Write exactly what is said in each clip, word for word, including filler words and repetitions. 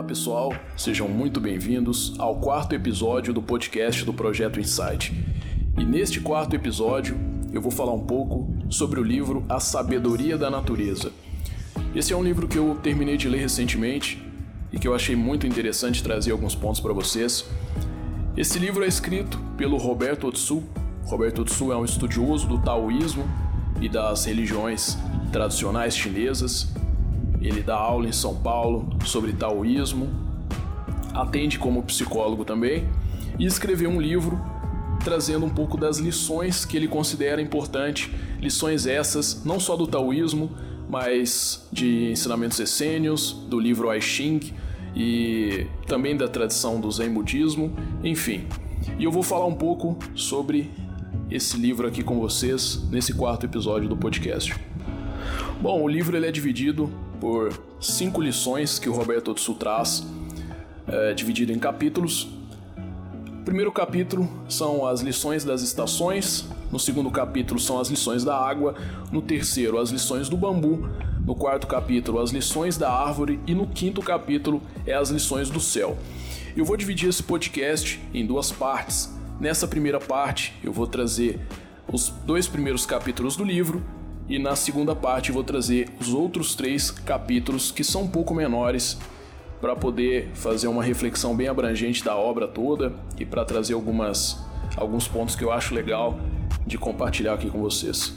Olá pessoal, sejam muito bem-vindos ao quarto episódio do podcast do Projeto Insight. E neste quarto episódio eu vou falar um pouco sobre o livro A Sabedoria da Natureza. Esse é um livro que eu terminei de ler recentemente e que eu achei muito interessante trazer alguns pontos para vocês. Esse livro é escrito pelo Roberto Otsu. Roberto Otsu é um estudioso do taoísmo e das religiões tradicionais chinesas. Ele dá aula em São Paulo sobre taoísmo, atende como psicólogo também e escreveu um livro trazendo um pouco das lições que ele considera importante, lições essas não só do taoísmo, mas de ensinamentos essênios, do livro I Ching e também da tradição do Zen budismo, enfim. E eu vou falar um pouco sobre esse livro aqui com vocês nesse quarto episódio do podcast. Bom, o livro ele é dividido por cinco lições que o Roberto Otsu traz, é, dividido em capítulos. O primeiro capítulo são as lições das estações, no segundo capítulo são as lições da água, no terceiro as lições do bambu, no quarto capítulo as lições da árvore e no quinto capítulo é as lições do céu. Eu vou dividir esse podcast em duas partes. Nessa primeira parte eu vou trazer os dois primeiros capítulos do livro e na segunda parte eu vou trazer os outros três capítulos que são um pouco menores para poder fazer uma reflexão bem abrangente da obra toda e para trazer algumas, alguns pontos que eu acho legal de compartilhar aqui com vocês.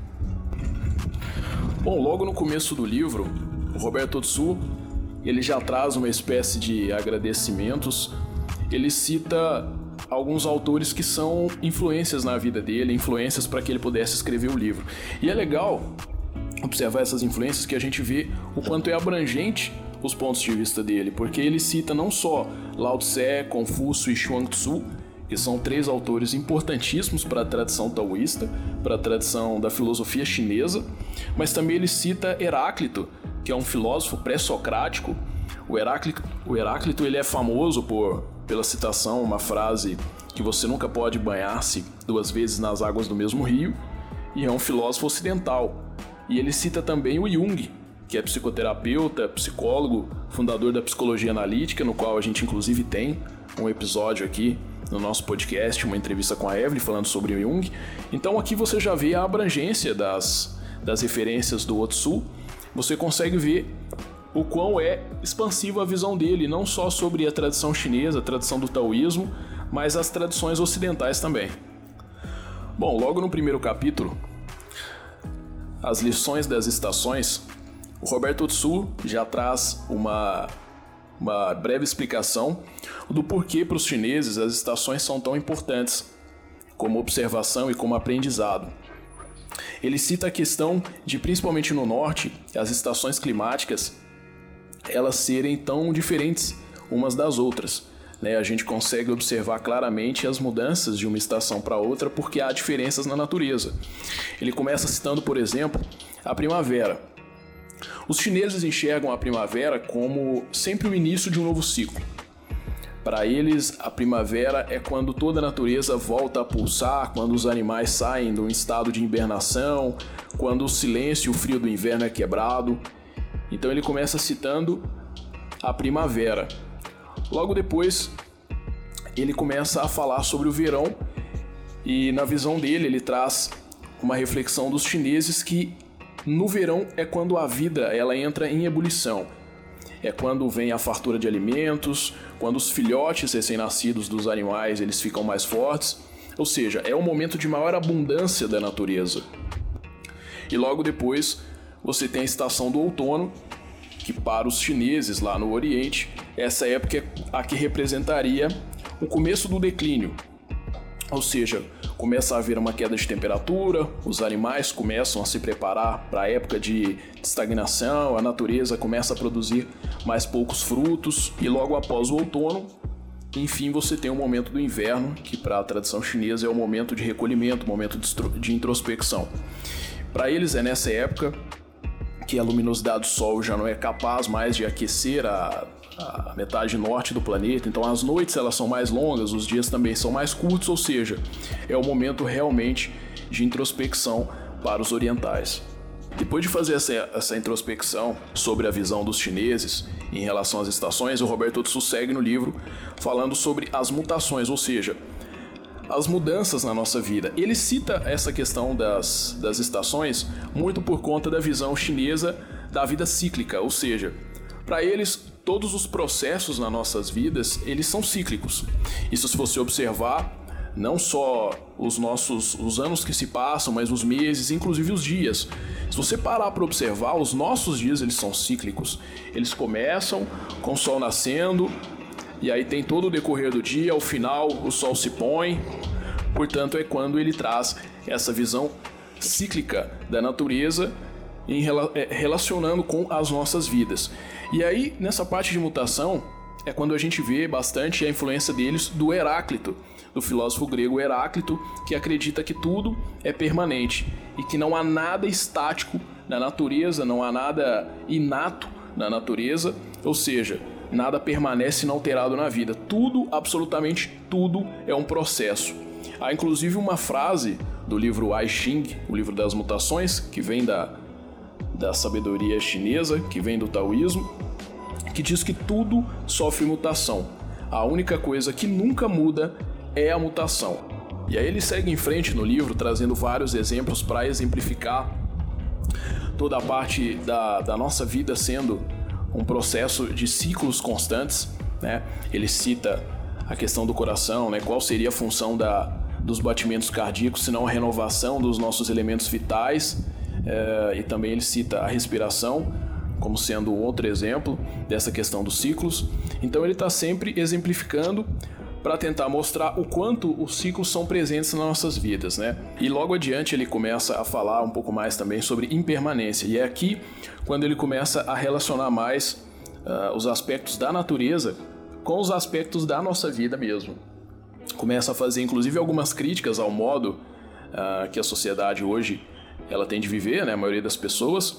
Bom, logo no começo do livro, o Roberto Otsu ele já traz uma espécie de agradecimentos. Ele cita alguns autores que são influências na vida dele, influências para que ele pudesse escrever o livro. E é legal observar essas influências que a gente vê o quanto é abrangente os pontos de vista dele, porque ele cita não só Lao Tse, Confúcio e Chuang Tzu, que são três autores importantíssimos para a tradição taoísta, para a tradição da filosofia chinesa, mas também ele cita Heráclito, que é um filósofo pré-socrático. O Heráclito, o Heráclito ele é famoso por, pela citação, uma frase que você nunca pode banhar-se duas vezes nas águas do mesmo rio, e é um filósofo ocidental. E ele cita também o Jung, que é psicoterapeuta, psicólogo, fundador da psicologia analítica, no qual a gente inclusive tem um episódio aqui no nosso podcast, uma entrevista com a Evelyn falando sobre o Jung. Então aqui você já vê a abrangência das, das referências do Otsu, você consegue ver o quão é expansiva a visão dele, não só sobre a tradição chinesa, a tradição do taoísmo, mas as tradições ocidentais também. Bom, logo no primeiro capítulo, as lições das estações, o Roberto Otsu já traz uma, uma breve explicação do porquê para os chineses as estações são tão importantes, como observação e como aprendizado. Ele cita a questão de, principalmente no norte, as estações climáticas elas serem tão diferentes umas das outras, né? A gente consegue observar claramente as mudanças de uma estação para outra porque há diferenças na natureza. Ele começa citando, por exemplo, a primavera. Os chineses enxergam a primavera como sempre o início de um novo ciclo. Para eles, a primavera é quando toda a natureza volta a pulsar, quando os animais saem de um estado de hibernação, quando o silêncio e o frio do inverno é quebrado. Então ele começa citando a primavera. Logo depois, ele começa a falar sobre o verão e na visão dele ele traz uma reflexão dos chineses que no verão é quando a vida ela entra em ebulição. É quando vem a fartura de alimentos, quando os filhotes recém-nascidos dos animais eles ficam mais fortes, ou seja, é o momento de maior abundância da natureza. E logo depois você tem a estação do outono, que para os chineses lá no Oriente, essa época é a que representaria o começo do declínio. Ou seja, começa a haver uma queda de temperatura, os animais começam a se preparar para a época de estagnação, a natureza começa a produzir mais poucos frutos e logo após o outono, enfim, você tem o momento do inverno, que para a tradição chinesa é o momento de recolhimento, o momento de introspecção. Para eles é nessa época que a luminosidade do Sol já não é capaz mais de aquecer a, a metade norte do planeta, então as noites elas são mais longas, os dias também são mais curtos, ou seja, é o momento realmente de introspecção para os orientais. Depois de fazer essa, essa introspecção sobre a visão dos chineses em relação às estações, o Roberto Tsu segue no livro falando sobre as mutações, ou seja, as mudanças na nossa vida. Ele cita essa questão das, das estações muito por conta da visão chinesa da vida cíclica, ou seja, para eles todos os processos nas nossas vidas, eles são cíclicos. Isso, se você observar, não só os nossos os anos que se passam, mas os meses, inclusive os dias. Se você parar para observar, os nossos dias eles são cíclicos. Eles começam com o sol nascendo, e aí tem todo o decorrer do dia, ao final o sol se põe. Portanto, é quando ele traz essa visão cíclica da natureza em, relacionando com as nossas vidas. E aí, nessa parte de mutação, é quando a gente vê bastante a influência deles do Heráclito, do filósofo grego Heráclito, que acredita que tudo é permanente e que não há nada estático na natureza, não há nada inato na natureza, ou seja, nada permanece inalterado na vida. Tudo, absolutamente tudo, é um processo. Há inclusive uma frase do livro I Ching, o livro das mutações, que vem da, da sabedoria chinesa, que vem do taoísmo, que diz que tudo sofre mutação. A única coisa que nunca muda é a mutação. E aí ele segue em frente no livro, trazendo vários exemplos para exemplificar toda a parte da, da nossa vida sendo um processo de ciclos constantes, né? Ele cita a questão do coração, né? Qual seria a função da, dos batimentos cardíacos, se não a renovação dos nossos elementos vitais, é, e também ele cita a respiração como sendo outro exemplo dessa questão dos ciclos. Então ele está sempre exemplificando para tentar mostrar o quanto os ciclos são presentes nas nossas vidas, né? E logo adiante ele começa a falar um pouco mais também sobre impermanência. E é aqui quando ele começa a relacionar mais uh, os aspectos da natureza com os aspectos da nossa vida mesmo. Começa a fazer inclusive algumas críticas ao modo uh, que a sociedade hoje ela tem de viver, né? A maioria das pessoas,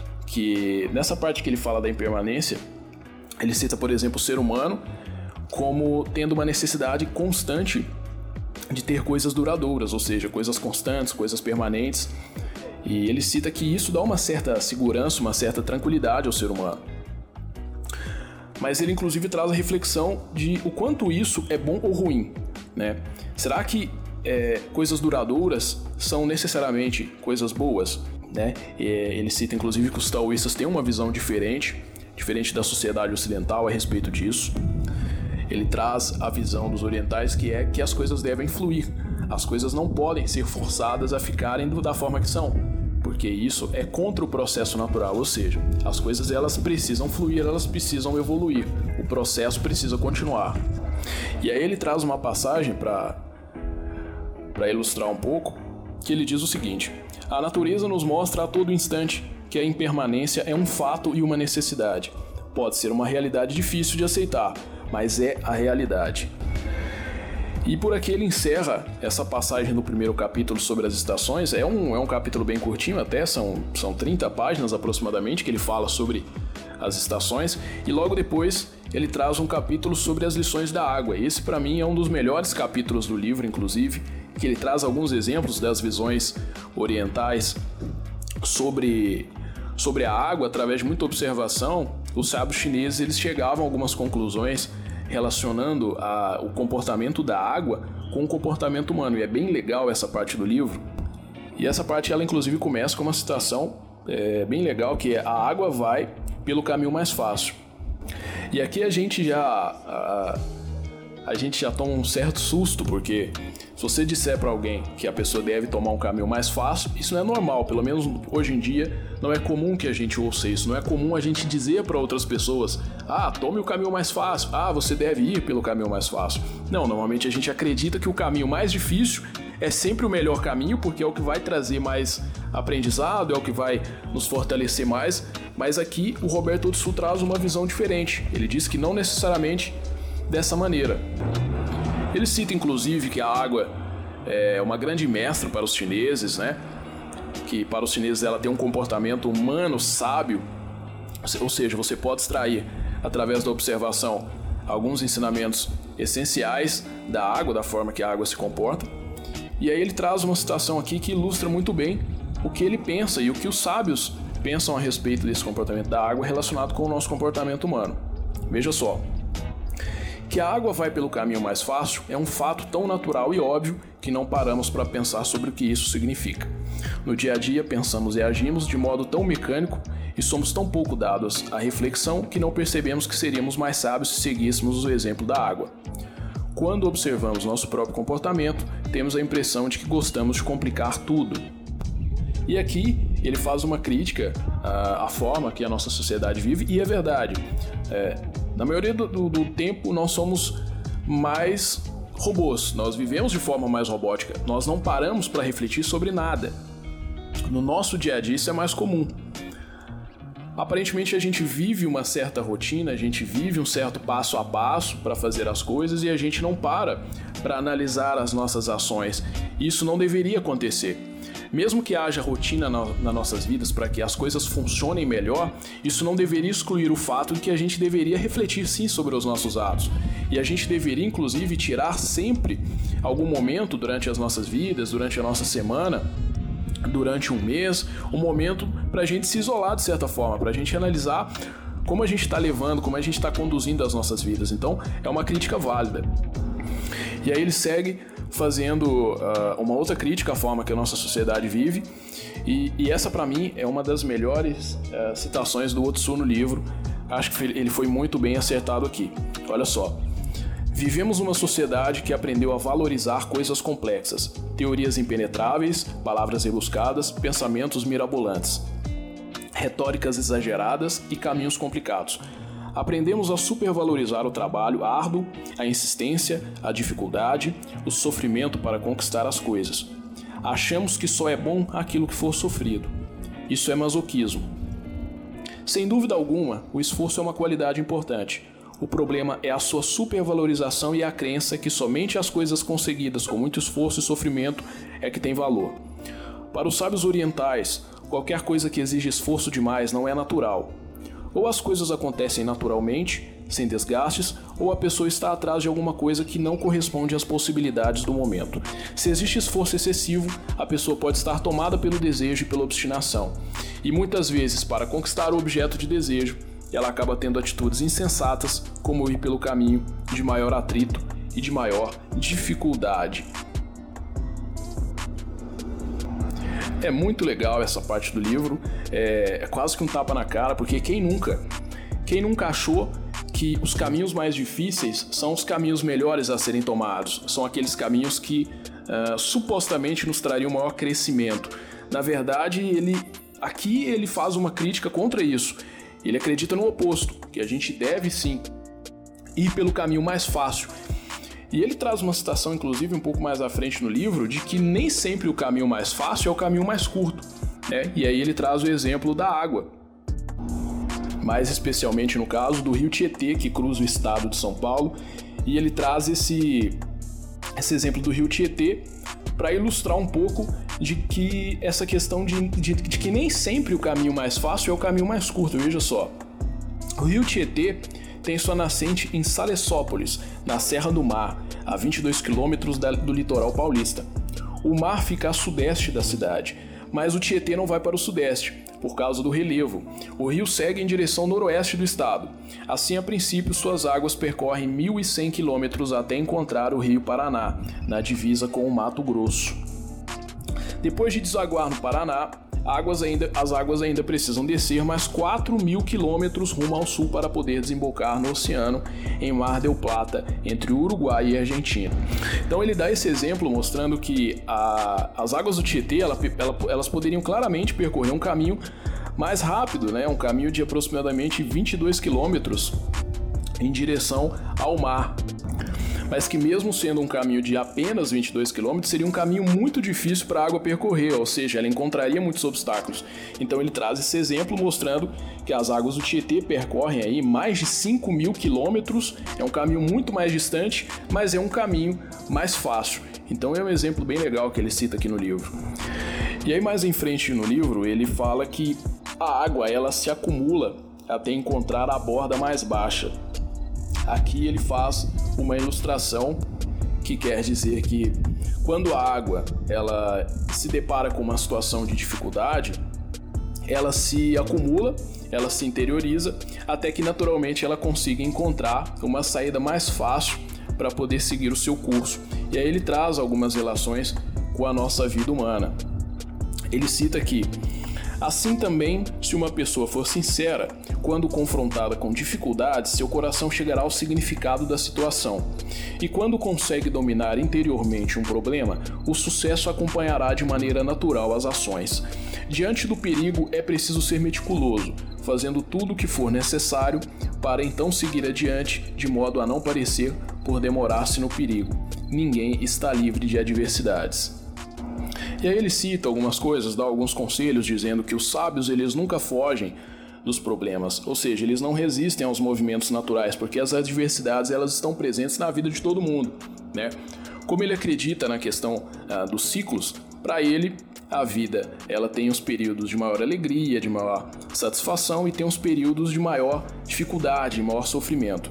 que nessa parte que ele fala da impermanência, ele cita, por exemplo, o ser humano como tendo uma necessidade constante de ter coisas duradouras, ou seja, coisas constantes, coisas permanentes. E ele cita que isso dá uma certa segurança, uma certa tranquilidade ao ser humano. Mas ele inclusive traz a reflexão de o quanto isso é bom ou ruim, né? Será que é, coisas duradouras são necessariamente coisas boas, né? E ele cita inclusive que os taoístas têm uma visão diferente, diferente da sociedade ocidental a respeito disso. Ele traz a visão dos orientais, que é que as coisas devem fluir. As coisas não podem ser forçadas a ficarem da forma que são, porque isso é contra o processo natural, ou seja, as coisas elas precisam fluir, elas precisam evoluir, o processo precisa continuar. E aí ele traz uma passagem para para ilustrar um pouco, que ele diz o seguinte: a natureza nos mostra a todo instante que a impermanência é um fato e uma necessidade. Pode ser uma realidade difícil de aceitar, mas é a realidade. E por aqui ele encerra essa passagem do primeiro capítulo sobre as estações. É um, é um capítulo bem curtinho até, são, são trinta páginas aproximadamente que ele fala sobre as estações. E logo depois ele traz um capítulo sobre as lições da água. Esse para mim é um dos melhores capítulos do livro, inclusive, que ele traz alguns exemplos das visões orientais sobre, sobre a água. Através de muita observação, os sábios chineses eles chegavam a algumas conclusões relacionando a, o comportamento da água com o comportamento humano, e é bem legal essa parte do livro. E essa parte ela inclusive começa com uma citação é, bem legal, que é: a água vai pelo caminho mais fácil. E aqui a gente já a, a gente já toma um certo susto, porque se você disser para alguém que a pessoa deve tomar um caminho mais fácil, isso não é normal, pelo menos hoje em dia não é comum que a gente ouça isso, não é comum a gente dizer para outras pessoas: ah, tome o caminho mais fácil, ah, você deve ir pelo caminho mais fácil. Não, normalmente a gente acredita que o caminho mais difícil é sempre o melhor caminho, porque é o que vai trazer mais aprendizado, é o que vai nos fortalecer mais, mas aqui o Roberto Tsu traz uma visão diferente. Ele diz que não necessariamente dessa maneira. Ele cita inclusive que a água é uma grande mestra para os chineses, né? Que para os chineses ela tem um comportamento humano sábio, ou seja, você pode extrair através da observação alguns ensinamentos essenciais da água, da forma que a água se comporta. E aí ele traz uma citação aqui que ilustra muito bem o que ele pensa e o que os sábios pensam a respeito desse comportamento da água relacionado com o nosso comportamento humano. Veja só, que a água vai pelo caminho mais fácil é um fato tão natural e óbvio que não paramos para pensar sobre o que isso significa. No dia a dia, pensamos e agimos de modo tão mecânico e somos tão pouco dados à reflexão que não percebemos que seríamos mais sábios se seguíssemos o exemplo da água. Quando observamos nosso próprio comportamento, temos a impressão de que gostamos de complicar tudo. E aqui ele faz uma crítica à, à forma que a nossa sociedade vive, e é verdade. É, na maioria do, do, do tempo nós somos mais robôs, nós vivemos de forma mais robótica, nós não paramos para refletir sobre nada. No nosso dia a dia isso é mais comum. Aparentemente a gente vive uma certa rotina, a gente vive um certo passo a passo para fazer as coisas e a gente não para para analisar as nossas ações. Isso não deveria acontecer. Mesmo que haja rotina na, nas nossas vidas para que as coisas funcionem melhor, isso não deveria excluir o fato de que a gente deveria refletir sim sobre os nossos atos. E a gente deveria inclusive tirar sempre algum momento durante as nossas vidas, durante a nossa semana, durante um mês, um momento para a gente se isolar de certa forma, para a gente analisar como a gente está levando, como a gente está conduzindo as nossas vidas. Então é uma crítica válida. E aí ele segue fazendo uh, uma outra crítica à forma que a nossa sociedade vive, e, e essa para mim é uma das melhores uh, citações do Otsu no livro. Acho que ele foi muito bem acertado aqui. Olha só: vivemos uma sociedade que aprendeu a valorizar coisas complexas, teorias impenetráveis, palavras rebuscadas, pensamentos mirabolantes, retóricas exageradas e caminhos complicados. Aprendemos a supervalorizar o trabalho árduo, a insistência, a dificuldade, o sofrimento para conquistar as coisas. Achamos que só é bom aquilo que for sofrido. Isso é masoquismo. Sem dúvida alguma, o esforço é uma qualidade importante. O problema é a sua supervalorização e a crença que somente as coisas conseguidas com muito esforço e sofrimento é que tem valor. Para os sábios orientais, qualquer coisa que exige esforço demais não é natural. Ou as coisas acontecem naturalmente, sem desgastes, ou a pessoa está atrás de alguma coisa que não corresponde às possibilidades do momento. Se existe esforço excessivo, a pessoa pode estar tomada pelo desejo e pela obstinação. E muitas vezes, para conquistar o objeto de desejo, ela acaba tendo atitudes insensatas, como ir pelo caminho de maior atrito e de maior dificuldade. É muito legal essa parte do livro, é, é quase que um tapa na cara, porque quem nunca, quem nunca achou que os caminhos mais difíceis são os caminhos melhores a serem tomados, são aqueles caminhos que uh, supostamente nos trariam maior crescimento. Na verdade, ele, aqui ele faz uma crítica contra isso. Ele acredita no oposto, que a gente deve sim ir pelo caminho mais fácil. E ele traz uma citação, inclusive, um pouco mais à frente no livro, de que nem sempre o caminho mais fácil é o caminho mais curto, né? E aí ele traz o exemplo da água, mais especialmente no caso do rio Tietê, que cruza o estado de São Paulo, e ele traz esse, esse exemplo do rio Tietê para ilustrar um pouco de que essa questão de, de, de que nem sempre o caminho mais fácil é o caminho mais curto. Veja só, o rio Tietê tem sua nascente em Salesópolis, na Serra do Mar, a vinte e dois quilômetros do litoral paulista. O mar fica a sudeste da cidade, mas o Tietê não vai para o sudeste, por causa do relevo. O rio segue em direção noroeste do estado. Assim, a princípio, suas águas percorrem mil e cem quilômetros até encontrar o rio Paraná, na divisa com o Mato Grosso. Depois de desaguar no Paraná, Águas ainda, as águas ainda precisam descer mais quatro mil quilômetros rumo ao sul para poder desembocar no oceano em Mar del Plata, entre o Uruguai e a Argentina. Então ele dá esse exemplo mostrando que a, as águas do Tietê ela, ela, elas poderiam claramente percorrer um caminho mais rápido, né? Um caminho de aproximadamente vinte e dois quilômetros em direção ao mar. Mas que mesmo sendo um caminho de apenas vinte e dois quilômetros, seria um caminho muito difícil para a água percorrer, ou seja, ela encontraria muitos obstáculos. Então ele traz esse exemplo mostrando que as águas do Tietê percorrem aí mais de cinco mil quilômetros, é um caminho muito mais distante, mas é um caminho mais fácil. Então é um exemplo bem legal que ele cita aqui no livro. E aí mais em frente no livro, ele fala que a água ela se acumula até encontrar a borda mais baixa. Aqui ele faz uma ilustração que quer dizer que quando a água ela se depara com uma situação de dificuldade, ela se acumula, ela se interioriza, até que naturalmente ela consiga encontrar uma saída mais fácil para poder seguir o seu curso. E aí ele traz algumas relações com a nossa vida humana. Ele cita aqui: assim também, se uma pessoa for sincera, quando confrontada com dificuldades, seu coração chegará ao significado da situação. E quando consegue dominar interiormente um problema, o sucesso acompanhará de maneira natural as ações. Diante do perigo, é preciso ser meticuloso, fazendo tudo o que for necessário para então seguir adiante, de modo a não parecer por demorar-se no perigo. Ninguém está livre de adversidades. E aí ele cita algumas coisas, dá alguns conselhos, dizendo que os sábios eles nunca fogem dos problemas, ou seja, eles não resistem aos movimentos naturais, porque as adversidades elas estão presentes na vida de todo mundo, né? Como ele acredita na questão ah, dos ciclos, para ele a vida ela tem os períodos de maior alegria, de maior satisfação e tem os períodos de maior dificuldade, de maior sofrimento.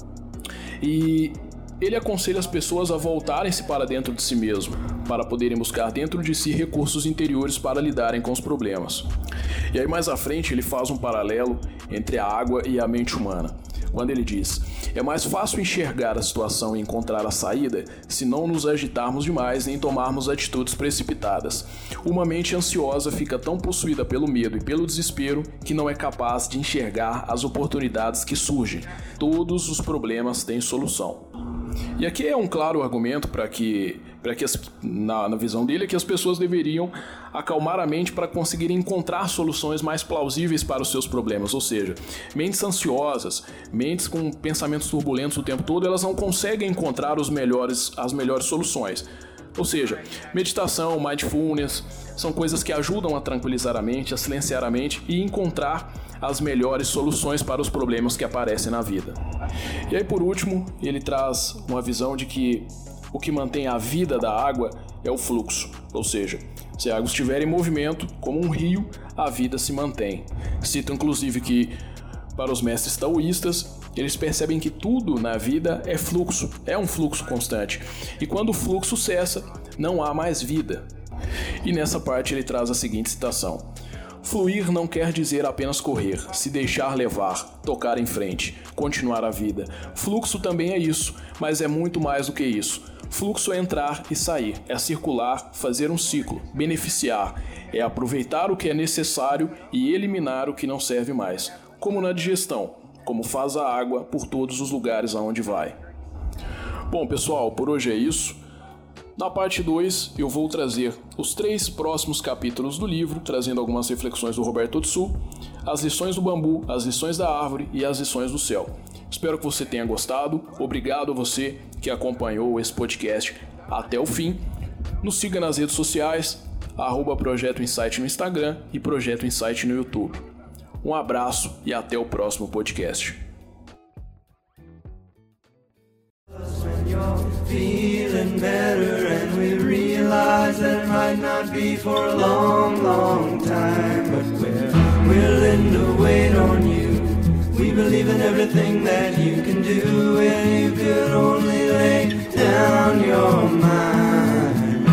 E ele aconselha as pessoas a voltarem-se para dentro de si mesmo, para poderem buscar dentro de si recursos interiores para lidarem com os problemas. E aí mais à frente ele faz um paralelo entre a água e a mente humana, quando ele diz: é mais fácil enxergar a situação e encontrar a saída se não nos agitarmos demais nem tomarmos atitudes precipitadas. Uma mente ansiosa fica tão possuída pelo medo e pelo desespero que não é capaz de enxergar as oportunidades que surgem. Todos os problemas têm solução. E aqui é um claro argumento para que, para que as, na, na visão dele, é que as pessoas deveriam acalmar a mente para conseguirem encontrar soluções mais plausíveis para os seus problemas. Ou seja, mentes ansiosas, mentes com pensamentos turbulentos o tempo todo, elas não conseguem encontrar os melhores, as melhores soluções. Ou seja, meditação, mindfulness, são coisas que ajudam a tranquilizar a mente, a silenciar a mente e encontrar as melhores soluções para os problemas que aparecem na vida. E aí, por último, ele traz uma visão de que o que mantém a vida da água é o fluxo, ou seja, se a água estiver em movimento, como um rio, a vida se mantém. Cita inclusive que, para os mestres taoístas, eles percebem que tudo na vida é fluxo, é um fluxo constante. E quando o fluxo cessa, não há mais vida. E nessa parte ele traz a seguinte citação: fluir não quer dizer apenas correr, se deixar levar, tocar em frente, continuar a vida. Fluxo também é isso, mas é muito mais do que isso. Fluxo é entrar e sair, é circular, fazer um ciclo, beneficiar, é aproveitar o que é necessário e eliminar o que não serve mais, como na digestão, como faz a água por todos os lugares aonde vai. Bom, pessoal, por hoje é isso. Na parte dois, eu vou trazer os três próximos capítulos do livro, trazendo algumas reflexões do Roberto Tsu, as lições do bambu, as lições da árvore e as lições do céu. Espero que você tenha gostado. Obrigado a você que acompanhou esse podcast até o fim. Nos siga nas redes sociais, arroba Projeto Insight no Instagram e Projeto Insight no YouTube. Um abraço e até o próximo podcast. Feeling better and we realize that it might not be for a long, long time, but we're willing to wait on you. We believe in everything that you can do, and you could only lay down your mind.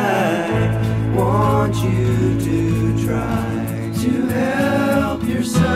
I want you to try to help yourself.